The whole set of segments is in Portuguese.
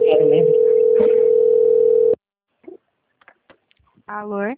quero mesmo. Alô?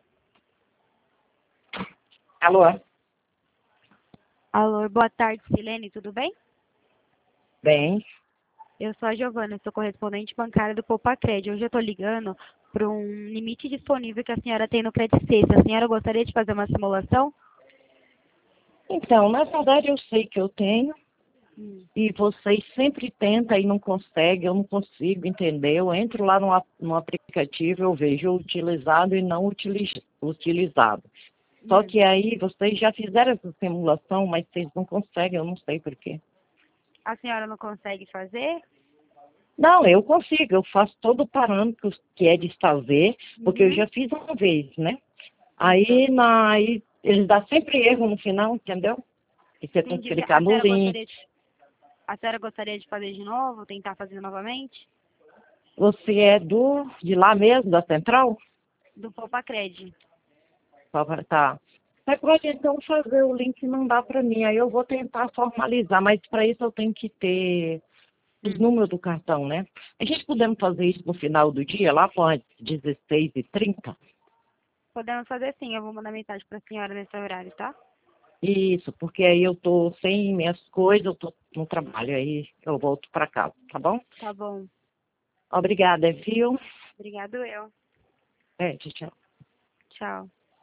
Alô? Alô, boa tarde, Silene, tudo bem? Bem, Eu sou a Giovana, sou correspondente bancária do Poupacred. Hoje eu estou ligando para um limite disponível que a senhora tem no Credit Sexta. A senhora gostaria de fazer uma simulação? então, na verdade eu sei que eu tenho Hum. e vocês sempre tentam e não conseguem, eu não consigo entender. Eu entro lá no aplicativo, eu vejo utilizado e não utilizado. Só que aí vocês já fizeram essa simulação, mas vocês não conseguem, eu não sei por quê. A senhora não consegue fazer? Não, eu consigo, eu faço todo o parâmetro que é de fazer, porque eu Uhum. já fiz uma vez, né? Então, Aí eles dão sempre erro no final, entendeu? E você tem que entendi. clicar no link. A senhora gostaria de fazer de novo, tentar fazer novamente? Você é de lá mesmo, da central? Do Poupacred. Tá. Você pode então fazer o link e mandar para mim, aí eu vou tentar formalizar, mas para isso eu tenho que ter os números do cartão, né? A gente podemos fazer isso no final do dia, lá para 16h30? Podemos fazer sim, eu vou mandar mensagem para a senhora nesse horário, tá? Isso, porque aí eu tô sem minhas coisas, eu tô no trabalho, aí eu volto para casa, tá bom? Tá bom. Obrigada, viu? Obrigado eu. Tchau. Tchau.